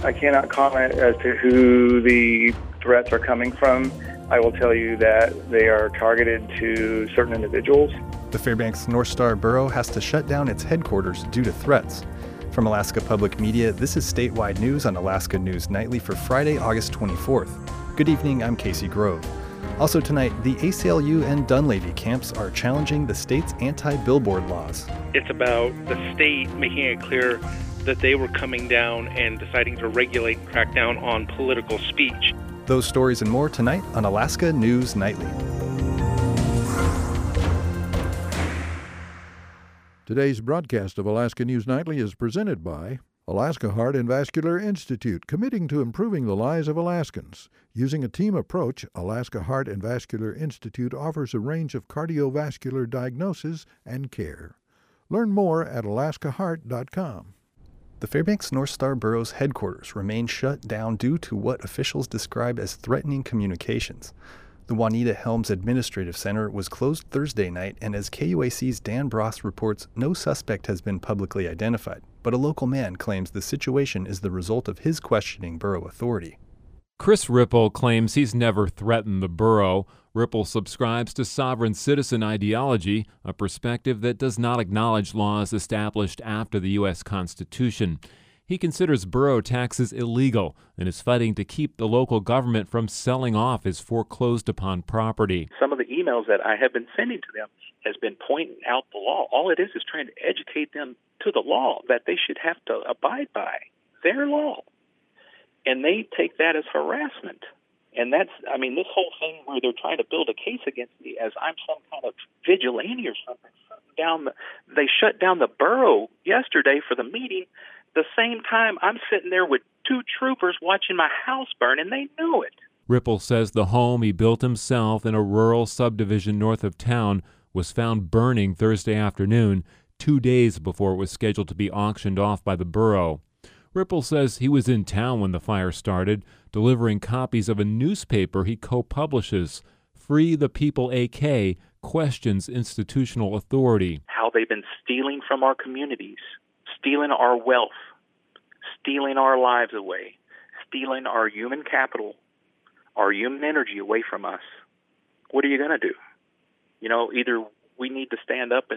I cannot comment as to who the threats are coming from. I will tell you that they are targeted to certain individuals. The Fairbanks North Star Borough has to shut down its headquarters due to threats. From Alaska Public Media, this is statewide news on Alaska News Nightly for Friday, August 24th. Good evening, I'm Casey Grove. Also tonight, the ACLU and Dunleavy camps are challenging the state's anti-billboard laws. It's about the state making it clear that they were coming down and deciding to regulate and crack down on political speech. Those stories and more tonight on Alaska News Nightly. Today's broadcast of Alaska News Nightly is presented by Alaska Heart and Vascular Institute, committing to improving the lives of Alaskans. Using a team approach, Alaska Heart and Vascular Institute offers a range of cardiovascular diagnosis and care. Learn more at alaskaheart.com. The Fairbanks North Star Borough's headquarters remain shut down due to what officials describe as threatening communications. The Juanita Helms Administrative Center was closed Thursday night, and as KUAC's Dan Bross reports, no suspect has been publicly identified, but a local man claims the situation is the result of his questioning borough authority. Chris Ripple claims he's never threatened the borough. Ripple subscribes to sovereign citizen ideology, a perspective that does not acknowledge laws established after the U.S. Constitution. He considers borough taxes illegal and is fighting to keep the local government from selling off his foreclosed-upon property. Some of the emails that I have been sending to them has been pointing out the law. All it is trying to educate them to the law that they should have to abide by, their law. And they take that as harassment. And this whole thing where they're trying to build a case against me as I'm some kind of vigilante or something. They shut down the borough yesterday for the meeting. The same time I'm sitting there with two troopers watching my house burn, and they knew it. Ripple says the home he built himself in a rural subdivision north of town was found burning Thursday afternoon, 2 days before it was scheduled to be auctioned off by the borough. Ripple says he was in town when the fire started, delivering copies of a newspaper he co-publishes. Free the People AK questions institutional authority. How they've been stealing from our communities, stealing our wealth, stealing our lives away, stealing our human capital, our human energy away from us. What are you going to do? Either we need to stand up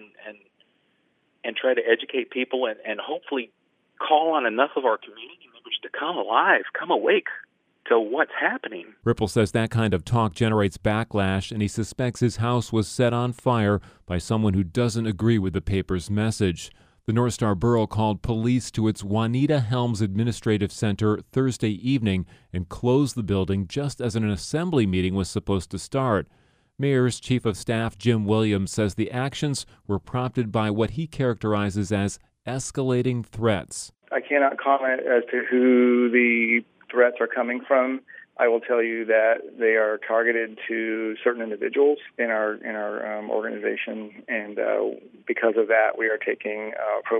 and try to educate people and hopefully call on enough of our community members to come alive, come awake to what's happening. Ripple says that kind of talk generates backlash, and he suspects his house was set on fire by someone who doesn't agree with the paper's message. The North Star Borough called police to its Juanita Helms Administrative Center Thursday evening and closed the building just as an assembly meeting was supposed to start. Mayor's Chief of Staff Jim Williams says the actions were prompted by what he characterizes as escalating threats. I cannot comment as to who the threats are coming from. I will tell you that they are targeted to certain individuals in our organization, and because of that, we are taking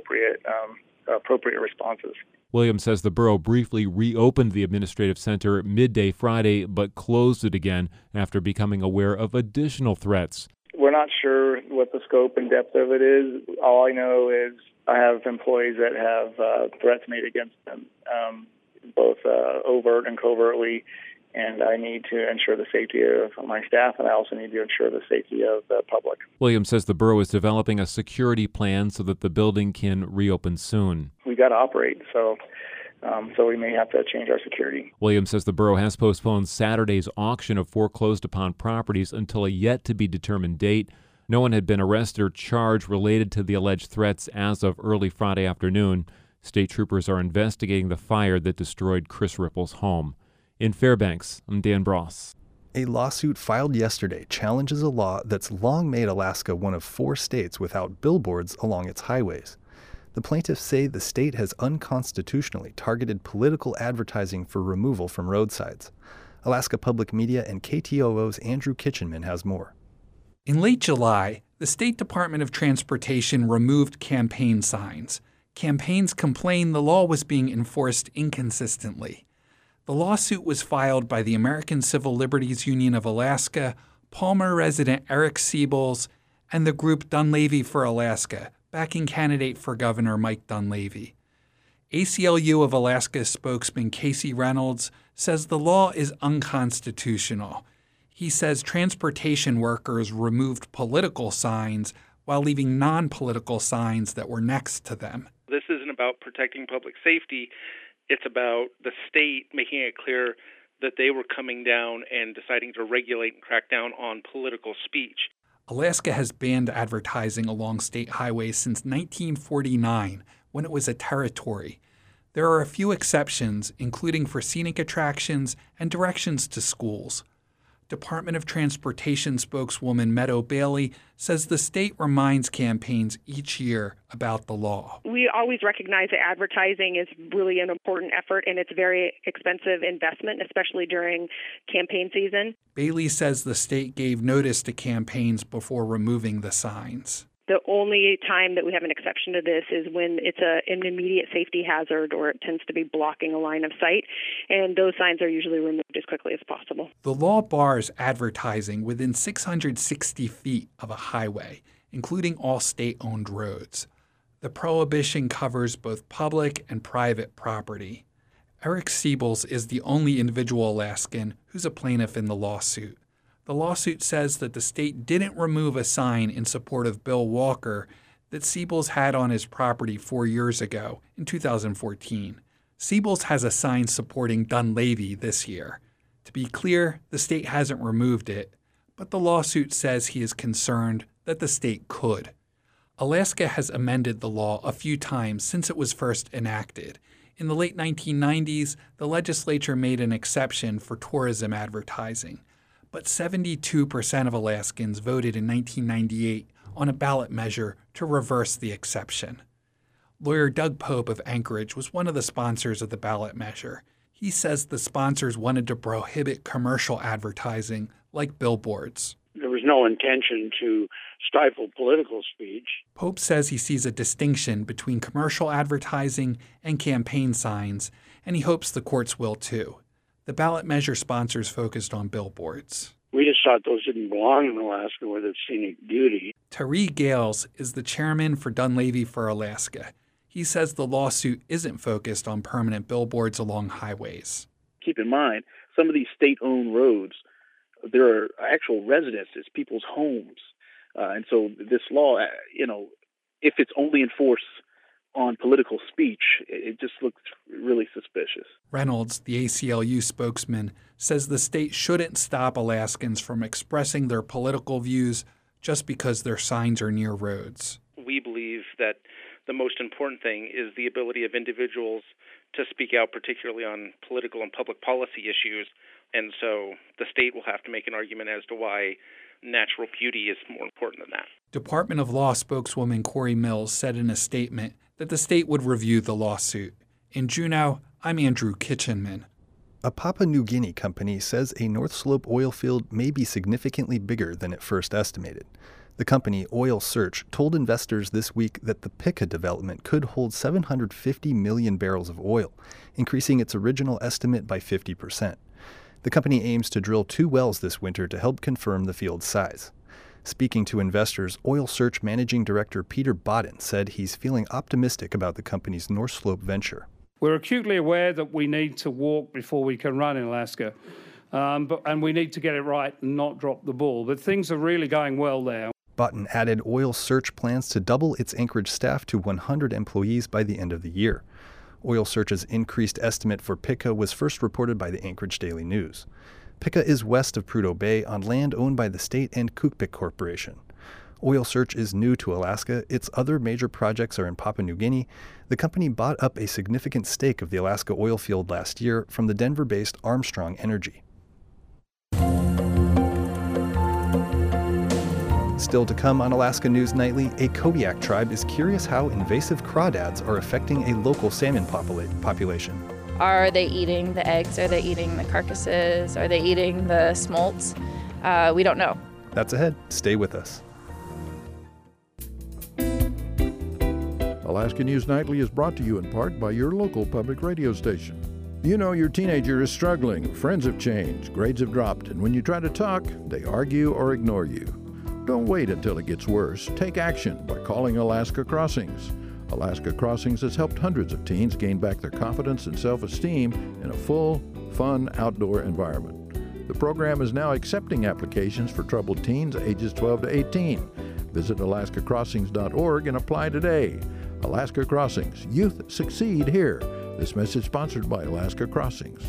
appropriate responses. Williams says the borough briefly reopened the administrative center midday Friday, but closed it again after becoming aware of additional threats. We're not sure what the scope and depth of it is. All I know is I have employees that have threats made against them, both overt and covertly, and I need to ensure the safety of my staff, and I also need to ensure the safety of the public. Williams says the borough is developing a security plan so that the building can reopen soon. We got to operate, so we may have to change our security. Williams says the borough has postponed Saturday's auction of foreclosed-upon properties until a yet-to-be-determined date. No one had been arrested or charged related to the alleged threats as of early Friday afternoon. State troopers are investigating the fire that destroyed Chris Ripple's home. In Fairbanks, I'm Dan Bross. A lawsuit filed yesterday challenges a law that's long made Alaska one of 4 states without billboards along its highways. The plaintiffs say the state has unconstitutionally targeted political advertising for removal from roadsides. Alaska Public Media and KTOO's Andrew Kitchenman has more. In late July, the State Department of Transportation removed campaign signs. Campaigns complained the law was being enforced inconsistently. The lawsuit was filed by the American Civil Liberties Union of Alaska, Palmer resident Eric Siebels, and the group Dunleavy for Alaska, backing candidate for governor Mike Dunleavy. ACLU of Alaska spokesman Casey Reynolds says the law is unconstitutional. He says transportation workers removed political signs while leaving non-political signs that were next to them. This isn't about protecting public safety. It's about the state making it clear that they were coming down and deciding to regulate and crack down on political speech. Alaska has banned advertising along state highways since 1949, when it was a territory. There are a few exceptions, including for scenic attractions and directions to schools. Department of Transportation spokeswoman Meadow Bailey says the state reminds campaigns each year about the law. We always recognize that advertising is really an important effort, and it's a very expensive investment, especially during campaign season. Bailey says the state gave notice to campaigns before removing the signs. The only time that we have an exception to this is when it's an immediate safety hazard or it tends to be blocking a line of sight, and those signs are usually removed as quickly as possible. The law bars advertising within 660 feet of a highway, including all state-owned roads. The prohibition covers both public and private property. Eric Siebels is the only individual Alaskan who's a plaintiff in the lawsuit. The lawsuit says that the state didn't remove a sign in support of Bill Walker that Siebels had on his property 4 years ago, in 2014. Siebels has a sign supporting Dunleavy this year. To be clear, the state hasn't removed it, but the lawsuit says he is concerned that the state could. Alaska has amended the law a few times since it was first enacted. In the late 1990s, the legislature made an exception for tourism advertising. But 72% of Alaskans voted in 1998 on a ballot measure to reverse the exception. Lawyer Doug Pope of Anchorage was one of the sponsors of the ballot measure. He says the sponsors wanted to prohibit commercial advertising like billboards. There was no intention to stifle political speech. Pope says he sees a distinction between commercial advertising and campaign signs, and he hopes the courts will too. The ballot measure sponsors focused on billboards. We just thought those didn't belong in Alaska with its scenic beauty. Tariq Gales is the chairman for Dunleavy for Alaska. He says the lawsuit isn't focused on permanent billboards along highways. Keep in mind, some of these state-owned roads, there are actual residences, people's homes. And so this law, if it's only enforced on political speech, it just looks really suspicious. Reynolds, the ACLU spokesman, says the state shouldn't stop Alaskans from expressing their political views just because their signs are near roads. We believe that the most important thing is the ability of individuals to speak out, particularly on political and public policy issues. And so the state will have to make an argument as to why natural beauty is more important than that. Department of Law spokeswoman Corey Mills said in a statement that the state would review the lawsuit. In Juneau, I'm Andrew Kitchenman. A Papua New Guinea company says a North Slope oil field may be significantly bigger than it first estimated. The company, Oil Search, told investors this week that the Pikka development could hold 750 million barrels of oil, increasing its original estimate by 50%. The company aims to drill 2 wells this winter to help confirm the field's size. Speaking to investors, Oil Search Managing Director Peter Bodden said he's feeling optimistic about the company's North Slope venture. We're acutely aware that we need to walk before we can run in Alaska, and we need to get it right and not drop the ball. But things are really going well there. Bodden added Oil Search plans to double its Anchorage staff to 100 employees by the end of the year. Oil Search's increased estimate for Pikka was first reported by the Anchorage Daily News. Pikka is west of Prudhoe Bay on land owned by the state and Kukpik Corporation. Oil Search is new to Alaska. Its other major projects are in Papua New Guinea. The company bought up a significant stake of the Alaska oil field last year from the Denver-based Armstrong Energy. Still to come on Alaska News Nightly, a Kodiak tribe is curious how invasive crawdads are affecting a local salmon population. Are they eating the eggs? Are they eating the carcasses? Are they eating the smolts? We don't know. That's ahead. Stay with us. Alaska News Nightly is brought to you in part by your local public radio station. You know your teenager is struggling, friends have changed, grades have dropped, and when you try to talk, they argue or ignore you. Don't wait until it gets worse. Take action by calling Alaska Crossings. Alaska Crossings has helped hundreds of teens gain back their confidence and self-esteem in a full, fun outdoor environment. The program is now accepting applications for troubled teens ages 12 to 18. Visit alaskacrossings.org and apply today. Alaska Crossings. Youth succeed here. This message sponsored by Alaska Crossings.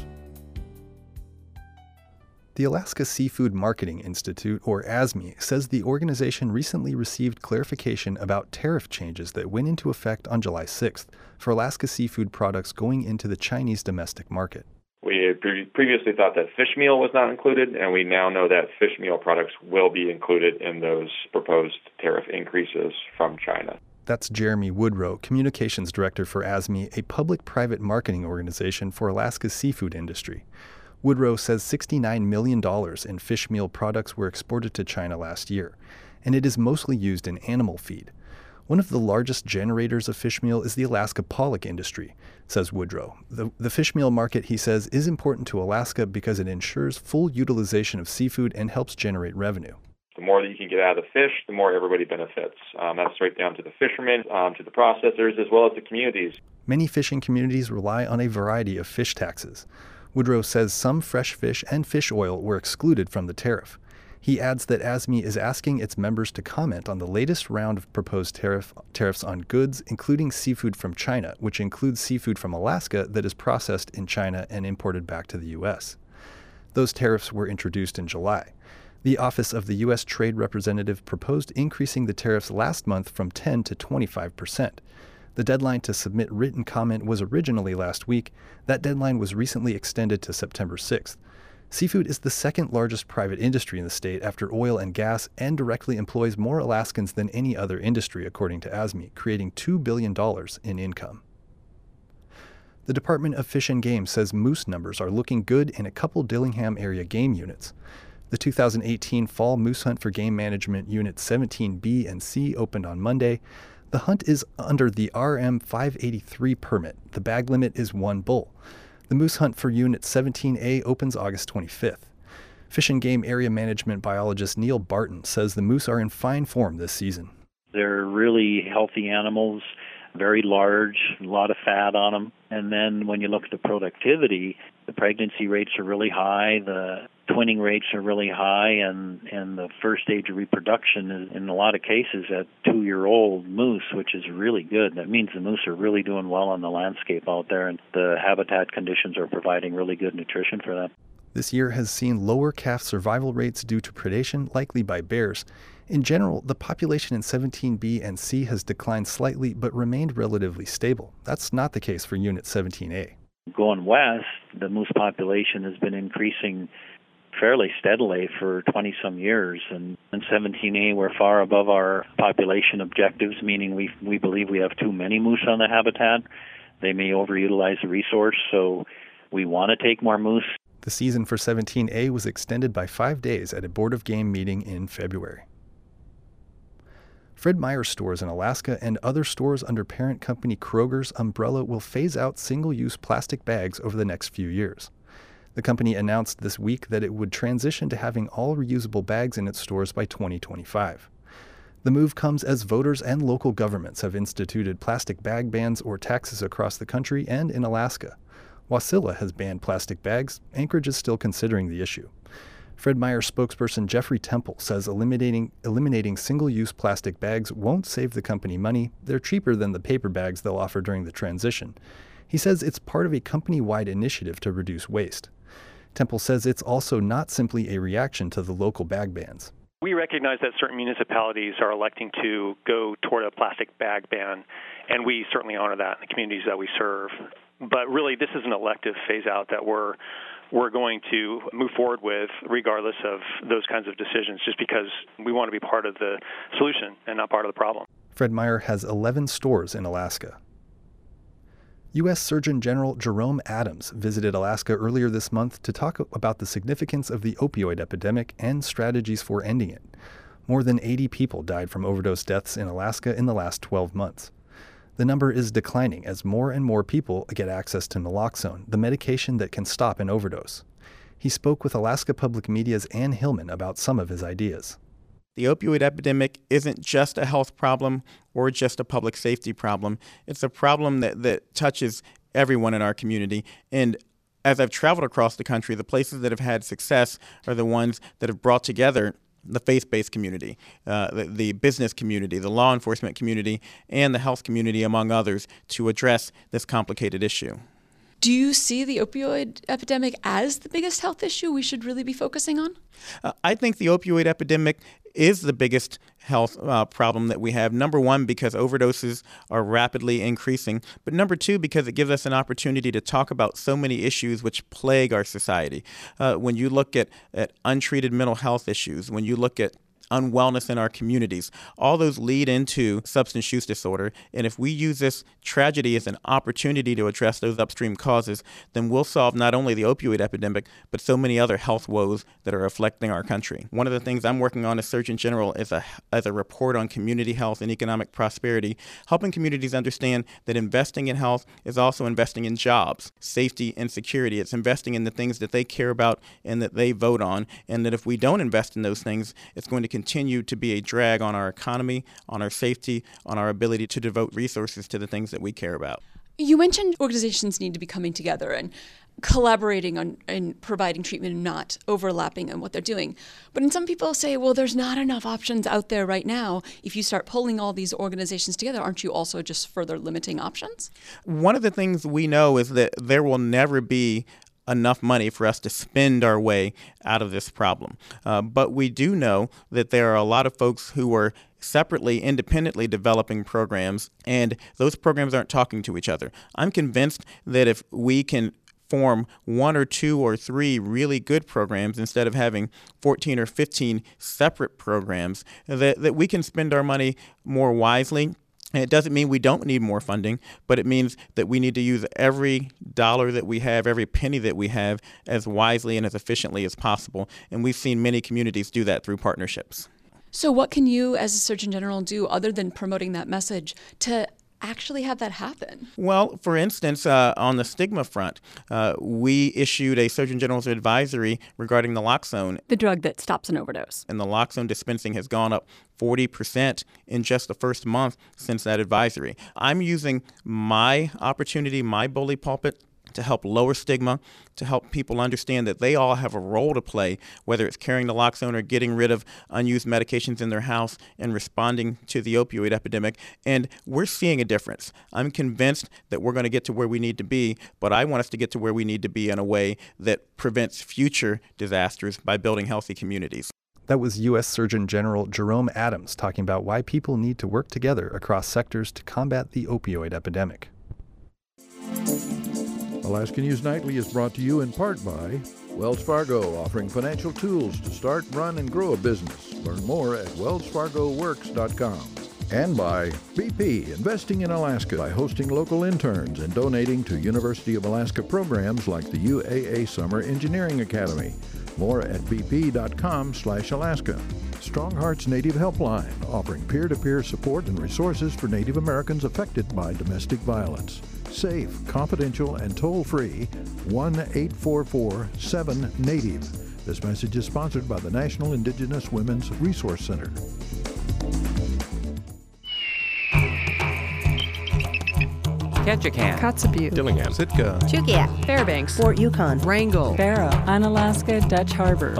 The Alaska Seafood Marketing Institute, or ASME, says the organization recently received clarification about tariff changes that went into effect on July 6th for Alaska seafood products going into the Chinese domestic market. We had previously thought that fish meal was not included, and we now know that fish meal products will be included in those proposed tariff increases from China. That's Jeremy Woodrow, Communications Director for ASME, a public-private marketing organization for Alaska's seafood industry. Woodrow says $69 million in fish meal products were exported to China last year, and it is mostly used in animal feed. One of the largest generators of fish meal is the Alaska pollock industry, says Woodrow. The fish meal market, he says, is important to Alaska because it ensures full utilization of seafood and helps generate revenue. The more that you can get out of the fish, the more everybody benefits. That's right down to the fishermen, to the processors, as well as the communities. Many fishing communities rely on a variety of fish taxes. Woodrow says some fresh fish and fish oil were excluded from the tariff. He adds that ASME is asking its members to comment on the latest round of proposed tariffs on goods, including seafood from China, which includes seafood from Alaska that is processed in China and imported back to the U.S. Those tariffs were introduced in July. The Office of the U.S. Trade Representative proposed increasing the tariffs last month from 10 to 25%. The deadline to submit written comment was originally last week. That deadline was recently extended to September 6th. Seafood is the second largest private industry in the state after oil and gas and directly employs more Alaskans than any other industry, according to ASME, creating $2 billion in income. The Department of Fish and Game says moose numbers are looking good in a couple Dillingham area game units. The 2018 Fall Moose Hunt for Game Management Unit 17B and C opened on Monday. The hunt is under the RM 583 permit. The bag limit is 1 bull. The moose hunt for Unit 17A opens August 25th. Fish and Game Area Management Biologist Neil Barton says the moose are in fine form this season. They're really healthy animals, very large, a lot of fat on them. And then when you look at the productivity, the pregnancy rates are really high, the twinning rates are really high, and the first stage of reproduction is, in a lot of cases, at 2-year-old moose, which is really good. That means the moose are really doing well on the landscape out there, and the habitat conditions are providing really good nutrition for them. This year has seen lower calf survival rates due to predation, likely by bears. In general, the population in 17B and C has declined slightly but remained relatively stable. That's not the case for Unit 17A. Going west, the moose population has been increasing fairly steadily for 20-some years. And in 17A, we're far above our population objectives, meaning we believe we have too many moose on the habitat. They may overutilize the resource, so we want to take more moose. The season for 17A was extended by 5 days at a Board of Game meeting in February. Fred Meyer stores in Alaska and other stores under parent company Kroger's umbrella will phase out single-use plastic bags over the next few years. The company announced this week that it would transition to having all reusable bags in its stores by 2025. The move comes as voters and local governments have instituted plastic bag bans or taxes across the country and in Alaska. Wasilla has banned plastic bags. Anchorage is still considering the issue. Fred Meyer spokesperson Jeffrey Temple says eliminating single-use plastic bags won't save the company money. They're cheaper than the paper bags they'll offer during the transition. He says it's part of a company-wide initiative to reduce waste. Temple says it's also not simply a reaction to the local bag bans. We recognize that certain municipalities are electing to go toward a plastic bag ban, and we certainly honor that in the communities that we serve. But really, this is an elective phase-out that we're going to move forward with regardless of those kinds of decisions, just because we want to be part of the solution and not part of the problem. Fred Meyer has 11 stores in Alaska. U.S. Surgeon General Jerome Adams visited Alaska earlier this month to talk about the significance of the opioid epidemic and strategies for ending it. More than 80 people died from overdose deaths in Alaska in the last 12 months. The number is declining as more and more people get access to naloxone, the medication that can stop an overdose. He spoke with Alaska Public Media's Ann Hillman about some of his ideas. the opioid epidemic isn't just a health problem or just a public safety problem. It's a problem that touches everyone in our community. And as I've traveled across the country, the places that have had success are the ones that have brought together the faith-based community, the business community, the law enforcement community, and the health community, among others, to address this complicated issue. Do you see the opioid epidemic as the biggest health issue we should really be focusing on? I think the opioid epidemic is the biggest health problem that we have. Number one, because overdoses are rapidly increasing. But number two, because it gives us an opportunity to talk about so many issues which plague our society. When you look at untreated mental health issues, when you look at unwellness in our communities, all those lead into substance use disorder. And if we use this tragedy as an opportunity to address those upstream causes, then we'll solve not only the opioid epidemic, but so many other health woes that are afflicting our country. One of the things I'm working on as Surgeon General is a report on community health and economic prosperity, helping communities understand that investing in health is also investing in jobs, safety, and security. It's investing in the things that they care about and that they vote on, and that if we don't invest in those things, it's going to continue to be a drag on our economy, on our safety, on our ability to devote resources to the things that we care about. You mentioned organizations need to be coming together and collaborating on and providing treatment and not overlapping in what they're doing. But then some people say, well, there's not enough options out there right now. If you start pulling all these organizations together, aren't you also just further limiting options? One of the things we know is that there will never be enough money for us to spend our way out of this problem. But we do know that there are a lot of folks who are separately, independently developing programs, and those programs aren't talking to each other. I'm convinced that if we can form one or two or three really good programs instead of having 14 or 15 separate programs, that we can spend our money more wisely. And it doesn't mean we don't need more funding, but it means that we need to use every dollar that we have, every penny that we have, as wisely and as efficiently as possible. And we've seen many communities do that through partnerships. So what can you, as a Surgeon General, do other than promoting that message to actually have that happen? Well, for instance, on the stigma front, we issued a Surgeon General's advisory regarding naloxone, the drug that stops an overdose. And naloxone dispensing has gone up 40% in just the first month since that advisory. I'm using my opportunity, my bully pulpit, to help lower stigma, to help people understand that they all have a role to play, whether it's carrying naloxone or getting rid of unused medications in their house and responding to the opioid epidemic. And we're seeing a difference. I'm convinced that we're going to get to where we need to be, but I want us to get to where we need to be in a way that prevents future disasters by building healthy communities. That was U.S. Surgeon General Jerome Adams talking about why people need to work together across sectors to combat the opioid epidemic. Alaska News Nightly is brought to you in part by Wells Fargo, offering financial tools to start, run, and grow a business. Learn more at wellsfargoworks.com. And by BP, investing in Alaska by hosting local interns and donating to University of Alaska programs like the UAA Summer Engineering Academy. More at bp.com/Alaska. Strong Hearts Native Helpline, offering peer-to-peer support and resources for Native Americans affected by domestic violence. Safe, confidential, and toll-free, 1-844-7-NATIVE. This message is sponsored by the National Indigenous Women's Resource Center. Ketchikan, Kotzebue, Dillingham, Sitka, Chukia, Fairbanks, Fort Yukon, Wrangell, Barrow, Unalaska Dutch Harbor.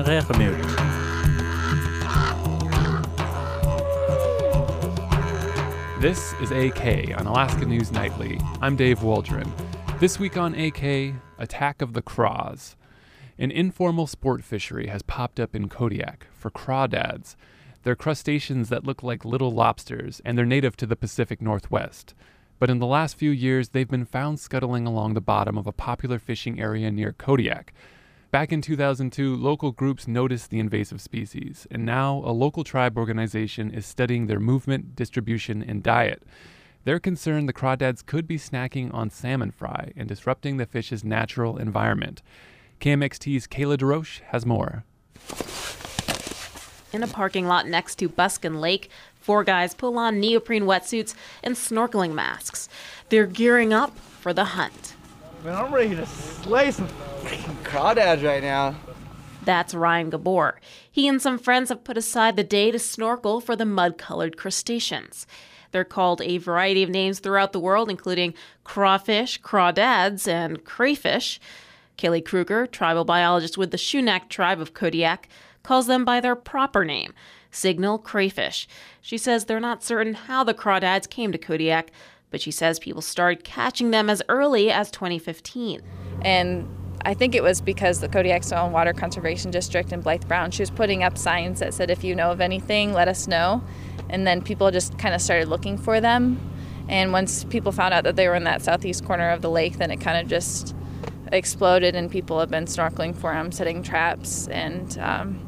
This is AK on Alaska News Nightly. I'm Dave Waldron. This week on AK, Attack of the Craws. An informal sport fishery has popped up in Kodiak for crawdads. They're crustaceans that look like little lobsters, and they're native to the Pacific Northwest. But in the last few years, they've been found scuttling along the bottom of a popular fishing area near Kodiak. Back in 2002, local groups noticed the invasive species, and now a local tribe organization is studying their movement, distribution, and diet. They're concerned the crawdads could be snacking on salmon fry and disrupting the fish's natural environment. KMXT's Kayla DeRoche has more. In a parking lot next to Buskin Lake, 4 guys pull on neoprene wetsuits and snorkeling masks. They're gearing up for the hunt. Man, I'm ready to slay some crawdads right now. That's Ryan Gabor. He and some friends have put aside the day to snorkel for the mud-colored crustaceans. They're called a variety of names throughout the world, including crawfish, crawdads, and crayfish. Kaylee Kruger, tribal biologist with the Shunak tribe of Kodiak, calls them by their proper name, signal crayfish. She says they're not certain how the crawdads came to Kodiak, but she says people started catching them as early as 2015. And I think it was because the Kodiak Soil and Water Conservation District in Blythe Brown, she was putting up signs that said, if you know of anything, let us know. And then people just kind of started looking for them. And once people found out that they were in that southeast corner of the lake, then it kind of just exploded, and people have been snorkeling for them, setting traps, and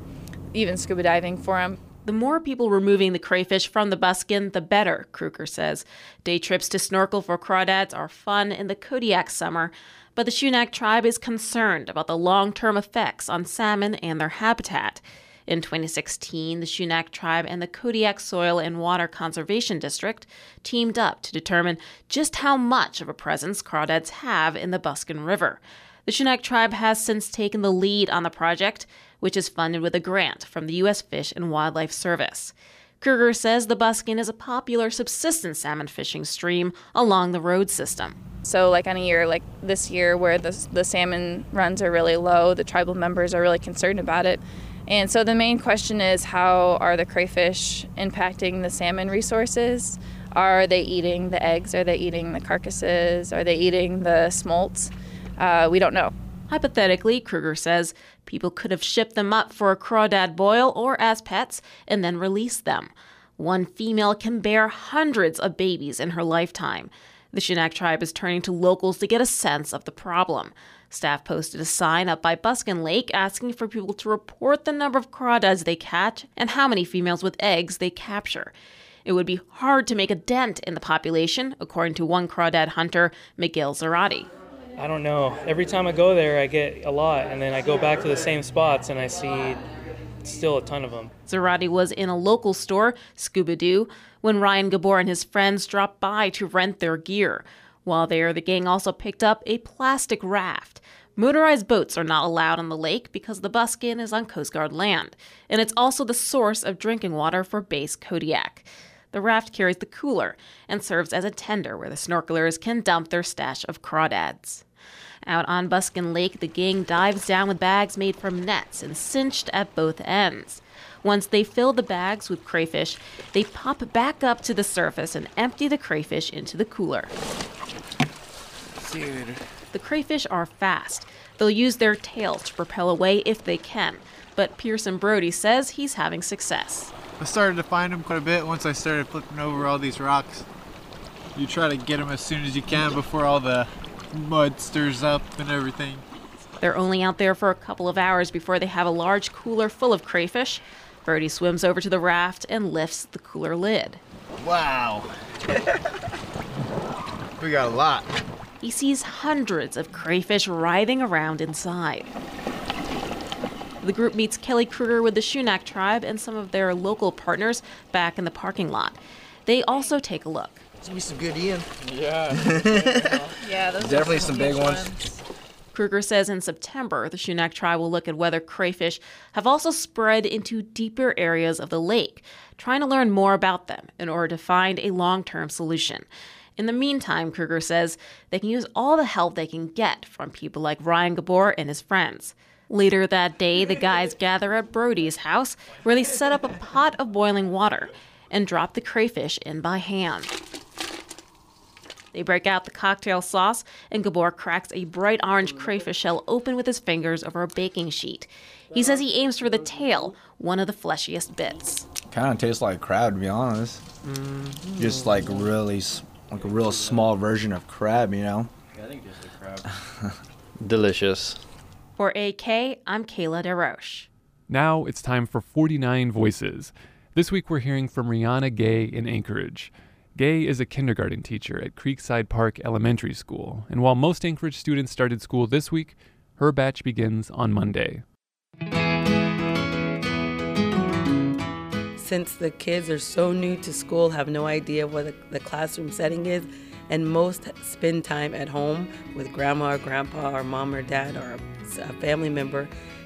even scuba diving for them. The more people removing the crayfish from the Buskin, the better, Kruger says. Day trips to snorkel for crawdads are fun in the Kodiak summer, but the Shunak tribe is concerned about the long-term effects on salmon and their habitat. In 2016, the Shunak tribe and the Kodiak Soil and Water Conservation District teamed up to determine just how much of a presence crawdads have in the Buskin River. The Shunak tribe has since taken the lead on the project, which is funded with a grant from the U.S. Fish and Wildlife Service. Kruger says the Buskin is a popular subsistence salmon fishing stream along the road system. So like on a year like this year where the salmon runs are really low, the tribal members are really concerned about it. And so the main question is, how are the crayfish impacting the salmon resources? Are they eating the eggs? Are they eating the carcasses? Are they eating the smolts? We don't know. Hypothetically, Kruger says, people could have shipped them up for a crawdad boil or as pets and then released them. One female can bear hundreds of babies in her lifetime. The Shunak tribe is turning to locals to get a sense of the problem. Staff posted a sign up by Buskin Lake asking for people to report the number of crawdads they catch and how many females with eggs they capture. It would be hard to make a dent in the population, according to one crawdad hunter, Miguel Zarate. I don't know. Every time I go there, I get a lot, and then I go back to the same spots and I see still a ton of them. Zarate was in a local store, Scuba Doo, when Ryan Gabor and his friends dropped by to rent their gear. While there, the gang also picked up a plastic raft. Motorized boats are not allowed on the lake because the Buskin is on Coast Guard land, and it's also the source of drinking water for base Kodiak. The raft carries the cooler and serves as a tender where the snorkelers can dump their stash of crawdads. Out on Buskin Lake, the gang dives down with bags made from nets and cinched at both ends. Once they fill the bags with crayfish, they pop back up to the surface and empty the crayfish into the cooler. Dude. The crayfish are fast. They'll use their tails to propel away if they can, but Pearson Brody says he's having success. I started to find them quite a bit once I started flipping over all these rocks. You try to get them as soon as you can before all the mud stirs up and everything. They're only out there for a couple of hours before they have a large cooler full of crayfish. Brody swims over to the raft and lifts the cooler lid. Wow. We got a lot. He sees hundreds of crayfish writhing around inside. The group meets Kelly Kruger with the Shunak tribe and some of their local partners back in the parking lot. They also take a look. There's gonna be some good Ian. Yeah. Yeah, those definitely some big ones. Kruger says in September, the Shunak tribe will look at whether crayfish have also spread into deeper areas of the lake, trying to learn more about them in order to find a long-term solution. In the meantime, Kruger says they can use all the help they can get from people like Ryan Gabor and his friends. Later that day, the guys gather at Brody's house, where they set up a pot of boiling water and drop the crayfish in by hand. They break out the cocktail sauce, and Gabor cracks a bright orange crayfish shell open with his fingers over a baking sheet. He says he aims for the tail, one of the fleshiest bits. Kind of tastes like crab, to be honest. Just like really, like a real small version of crab, you know? Yeah, I think just a crab. Delicious. For AK, I'm Kayla DeRoche. Now it's time for 49 Voices. This week we're hearing from Rihanna Gay in Anchorage. Gay is a kindergarten teacher at Creekside Park Elementary School, and while most Anchorage students started school this week, her batch begins on Monday. Since the kids are so new to school, have no idea what the classroom setting is, and most spend time at home with grandma or grandpa or mom or dad or a family member,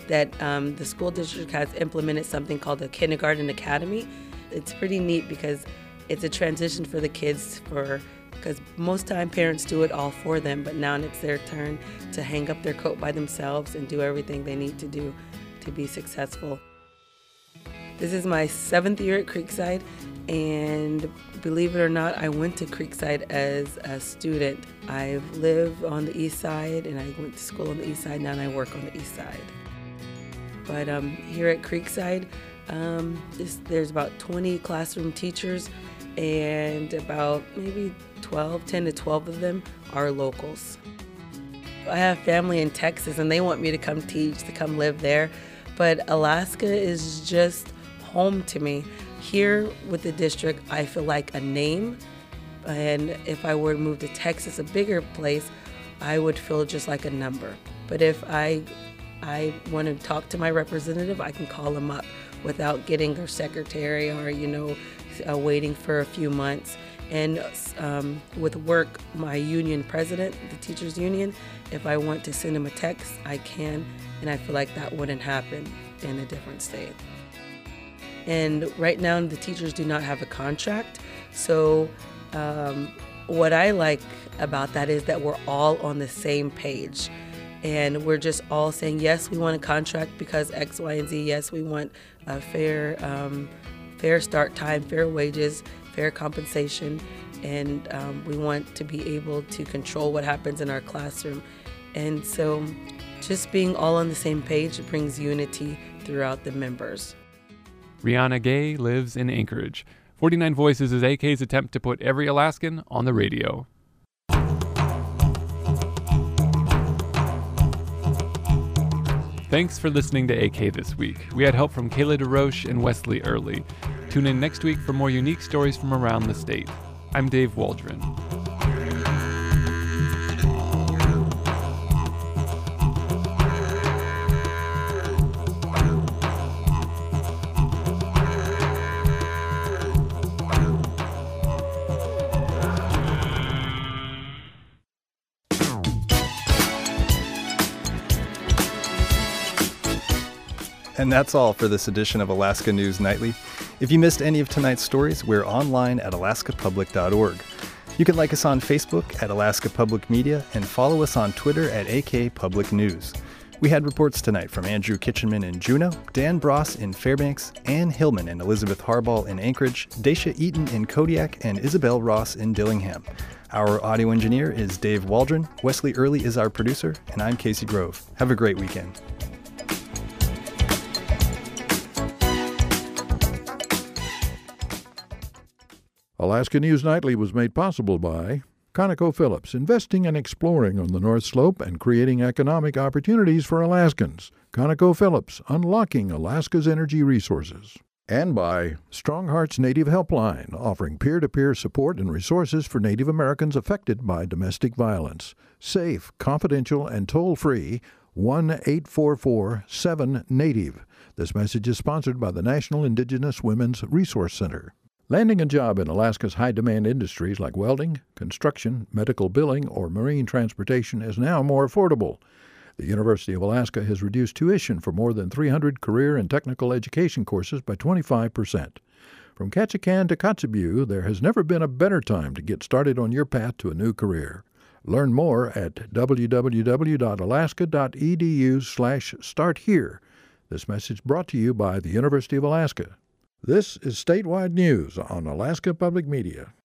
that the school district has implemented something called the Kindergarten Academy. It's pretty neat because it's a transition for the kids because most time parents do it all for them, but now it's their turn to hang up their coat by themselves and do everything they need to do to be successful. This is my 7th year at Creekside, and believe it or not, I went to Creekside as a student. I live on the east side, and I went to school on the east side, now I work on the east side. But here at Creekside, there's about 20 classroom teachers, and about maybe 10 to 12 of them are locals. I have family in Texas, and they want me to come teach, to come live there, but Alaska is just home to me. Here with the district, I feel like a name, and if I were to move to Texas, a bigger place, I would feel just like a number. But if I want to talk to my representative, I can call them up without getting their secretary or, waiting for a few months. And with work, my union president, the teachers union, if I want to send him a text, I can, and I feel like that wouldn't happen in a different state. And right now, the teachers do not have a contract. So what I like about that is that we're all on the same page. And we're just all saying, yes, we want a contract because X, Y, and Z. Yes, we want a fair start time, fair wages, fair compensation. And we want to be able to control what happens in our classroom. And so just being all on the same page brings unity throughout the members. Rihanna Gay lives in Anchorage. 49 Voices is AK's attempt to put every Alaskan on the radio. Thanks for listening to AK This Week. We had help from Kayla DeRoche and Wesley Early. Tune in next week for more unique stories from around the state. I'm Dave Waldron. And that's all for this edition of Alaska News Nightly. If you missed any of tonight's stories, we're online at alaskapublic.org. You can like us on Facebook at Alaska Public Media and follow us on Twitter at AK Public News. We had reports tonight from Andrew Kitchenman in Juneau, Dan Bross in Fairbanks, Ann Hillman and Elizabeth Harbaugh in Anchorage, Dacia Eaton in Kodiak, and Isabel Ross in Dillingham. Our audio engineer is Dave Waldron, Wesley Early is our producer, and I'm Casey Grove. Have a great weekend. Alaska News Nightly was made possible by ConocoPhillips, investing and exploring on the North Slope and creating economic opportunities for Alaskans. ConocoPhillips, unlocking Alaska's energy resources. And by Strong Hearts Native Helpline, offering peer-to-peer support and resources for Native Americans affected by domestic violence. Safe, confidential, and toll-free, 1-844-7-NATIVE. This message is sponsored by the National Indigenous Women's Resource Center. Landing a job in Alaska's high-demand industries like welding, construction, medical billing, or marine transportation is now more affordable. The University of Alaska has reduced tuition for more than 300 career and technical education courses by 25%. From Ketchikan to Kotzebue, there has never been a better time to get started on your path to a new career. Learn more at www.alaska.edu/starthere. This message brought to you by the University of Alaska. This is Statewide News on Alaska Public Media.